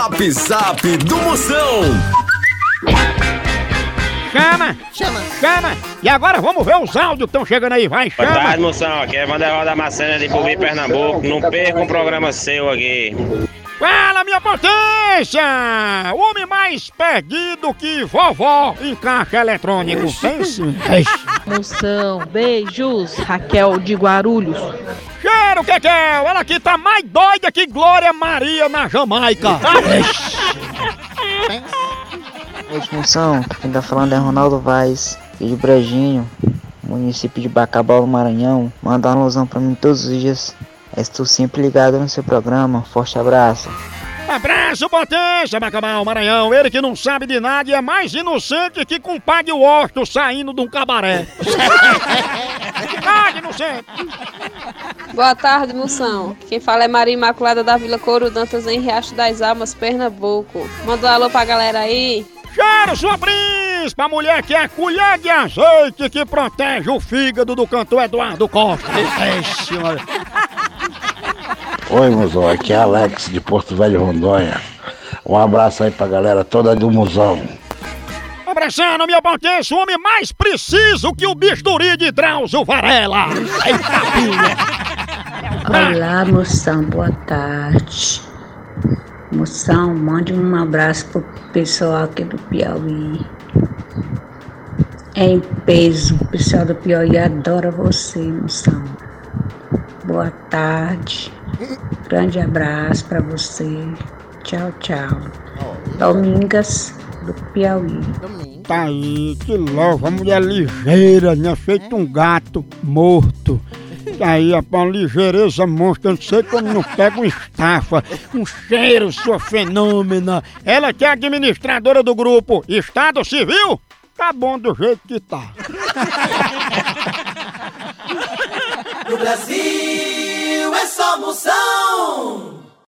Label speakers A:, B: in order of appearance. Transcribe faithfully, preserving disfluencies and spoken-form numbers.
A: Zap Zap do Moção.
B: Chama!
C: Chama!
B: Chama! E agora vamos ver os áudios que estão chegando aí, vai, chama!
D: Boa tarde, Moção, aqui é Vanderval da Macena de Pubi, Pernambuco. Não perca um programa seu aqui.
B: Fala, minha potência! O homem mais perdido que vovó em caixa eletrônico. Pense.
E: Moção, beijos, Raquel de Guarulhos.
B: Cheiro, Kekel! Ela aqui tá mais doida que Glória Maria na Jamaica.
F: Oi, Moção, quem tá falando é Ronaldo Vaz, filho de Brejinho, município de Bacabal, Maranhão. Manda uma alusão pra mim todos os dias. Estou sempre ligado no seu programa. Forte abraço.
B: Abraço, potência, Bacabal, Maranhão. Ele que não sabe de nada e é mais inocente que compadre Washington saindo de um cabaré. Nada inocente.
G: Boa tarde, Moção. Quem fala é Maria Imaculada da Vila Couro Dantas, em Riacho das Almas, Pernambuco. Manda um alô pra galera aí.
B: Cheiro, sua príncipe, a mulher que é a colher de azeite que protege o fígado do cantor Eduardo Costa.
H: Oi, Mozão, aqui é Alex de Porto Velho, Rondônia. Um abraço aí pra galera toda do Mozão.
B: Abraçando, minha potência, o homem mais preciso que o bisturi de Drauzio Varela.
I: Olá, Moção, boa tarde. Moção, mande um abraço pro pessoal aqui do Piauí. Em peso, o pessoal do Piauí adora você, Moção. Boa tarde. Grande abraço pra você. Tchau, tchau. Domingas do Piauí.
B: Tá aí, que louco, a mulher ligeira, né? Feito um gato morto. Tá aí, é uma ligeireza monstra, não sei como não pega uma estafa. Um cheiro, sua fenômena. Ela que é administradora do grupo Estado Civil, tá bom do jeito que tá.
A: No Brasil é só Moção.